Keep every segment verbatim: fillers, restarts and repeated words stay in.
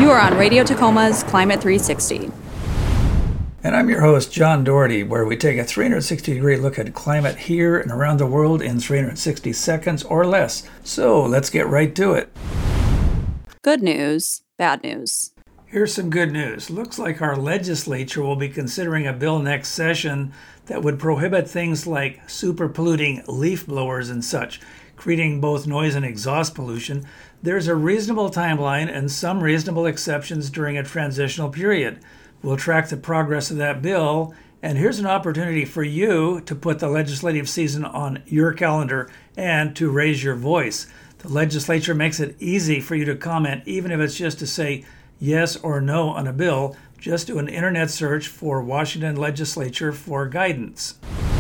You are on Radio Tacoma's Climate three sixty. And I'm your host, John Doherty, where we take a three hundred sixty degree look at climate here and around the world in three hundred sixty seconds or less. So let's get right to it. Good news, bad news. Here's some good news. Looks like our legislature will be considering a bill next session that would prohibit things like super polluting leaf blowers and such, creating both noise and exhaust pollution. There's a reasonable timeline and some reasonable exceptions during a transitional period. We'll track the progress of that bill, and here's an opportunity for you to put the legislative season on your calendar and to raise your voice. The legislature makes it easy for you to comment, even if it's just to say yes or no on a bill. Just do an internet search for Washington Legislature for guidance.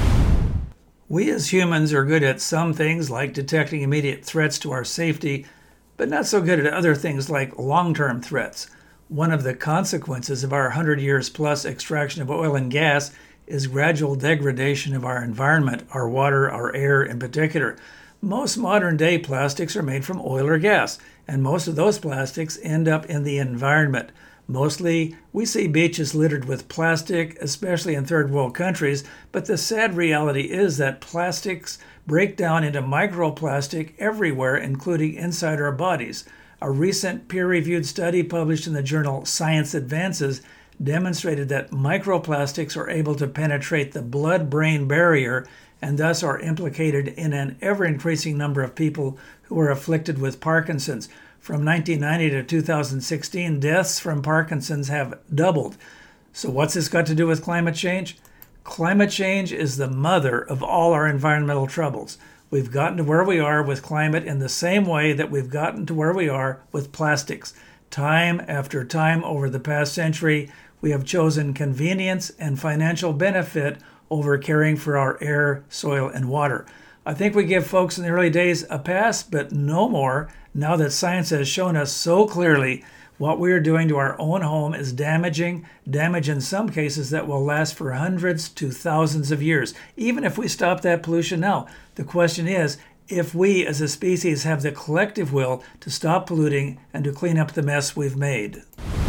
We as humans are good at some things like detecting immediate threats to our safety, but not so good at other things like long-term threats. One of the consequences of our one hundred years plus extraction of oil and gas is gradual degradation of our environment, our water, our air in particular. Most modern day plastics are made from oil or gas, and most of those plastics end up in the environment. Mostly, we see beaches littered with plastic, especially in third world countries, but the sad reality is that plastics break down into microplastic everywhere, including inside our bodies. A recent peer-reviewed study published in the journal Science Advances demonstrated that microplastics are able to penetrate the blood-brain barrier and thus are implicated in an ever-increasing number of people who are afflicted with Parkinson's. From nineteen ninety to two thousand sixteen, deaths from Parkinson's have doubled. So what's this got to do with climate change? Climate change is the mother of all our environmental troubles. We've gotten to where we are with climate in the same way that we've gotten to where we are with plastics. Time after time over the past century, we have chosen convenience and financial benefit over caring for our air, soil, and water. I think we give folks in the early days a pass, but no more, now that science has shown us so clearly what we are doing to our own home is damaging, damage in some cases that will last for hundreds to thousands of years, even if we stop that pollution now. The question is, if we as a species have the collective will to stop polluting and to clean up the mess we've made.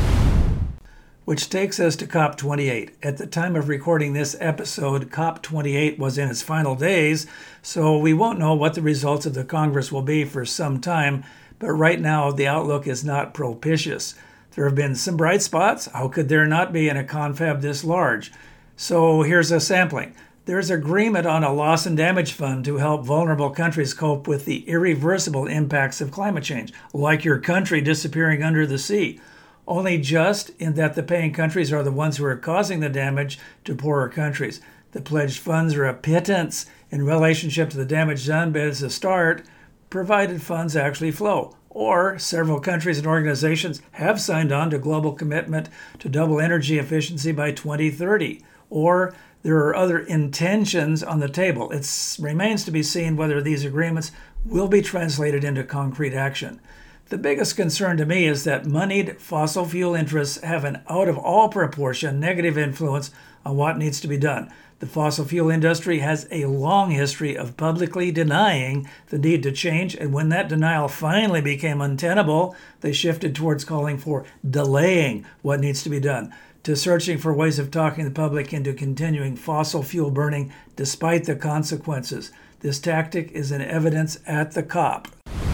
Which takes us to COP twenty-eight. At the time of recording this episode, COP twenty-eight was in its final days, so we won't know what the results of the Congress will be for some time, but right now the outlook is not propitious. There have been some bright spots. How could there not be in a confab this large? So here's a sampling. There's agreement on a loss and damage fund to help vulnerable countries cope with the irreversible impacts of climate change, like your country disappearing under the sea. Only just in that the paying countries are the ones who are causing the damage to poorer countries. The pledged funds are a pittance in relationship to the damage done, but as a start, provided funds actually flow. Or several countries and organizations have signed on to global commitment to double energy efficiency by twenty thirty. Or there are other intentions on the table. It remains to be seen whether these agreements will be translated into concrete action. The biggest concern to me is that moneyed fossil fuel interests have an out of all proportion negative influence on what needs to be done. The fossil fuel industry has a long history of publicly denying the need to change, and when that denial finally became untenable, they shifted towards calling for delaying what needs to be done, to searching for ways of talking the public into continuing fossil fuel burning despite the consequences. This tactic is in evidence at the COP.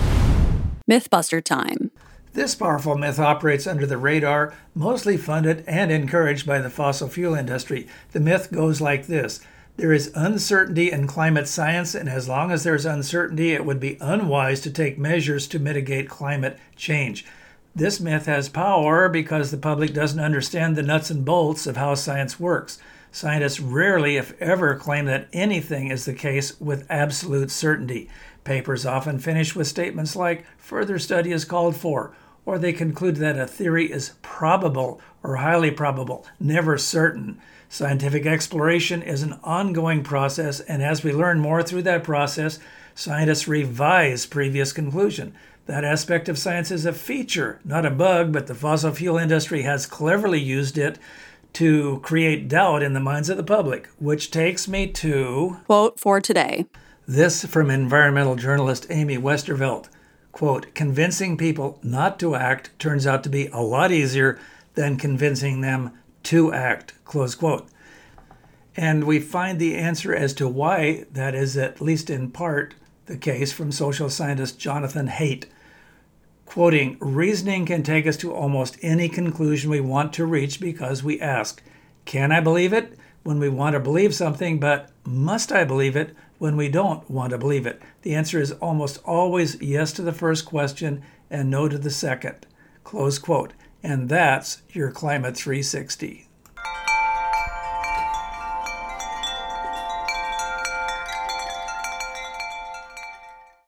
Mythbuster time. This powerful myth operates under the radar, mostly funded and encouraged by the fossil fuel industry. The myth goes like this. There is uncertainty in climate science, and as long as there's uncertainty, it would be unwise to take measures to mitigate climate change. This myth has power because the public doesn't understand the nuts and bolts of how science works. Scientists rarely, if ever, claim that anything is the case with absolute certainty. Papers often finish with statements like, further study is called for, or they conclude that a theory is probable or highly probable, never certain. Scientific exploration is an ongoing process, and as we learn more through that process, scientists revise previous conclusion. That aspect of science is a feature, not a bug, but the fossil fuel industry has cleverly used it to create doubt in the minds of the public, which takes me to... Quote for today. This from environmental journalist Amy Westervelt. quote, convincing people not to act turns out to be a lot easier than convincing them to act, close quote. And we find the answer as to why that is at least in part the case from social scientist Jonathan Haidt, quoting, reasoning can take us to almost any conclusion we want to reach because we ask, can I believe it when we want to believe something, but must I believe it when we don't want to believe it? The answer is almost always yes to the first question and no to the second, close quote. And that's your Climate three sixty.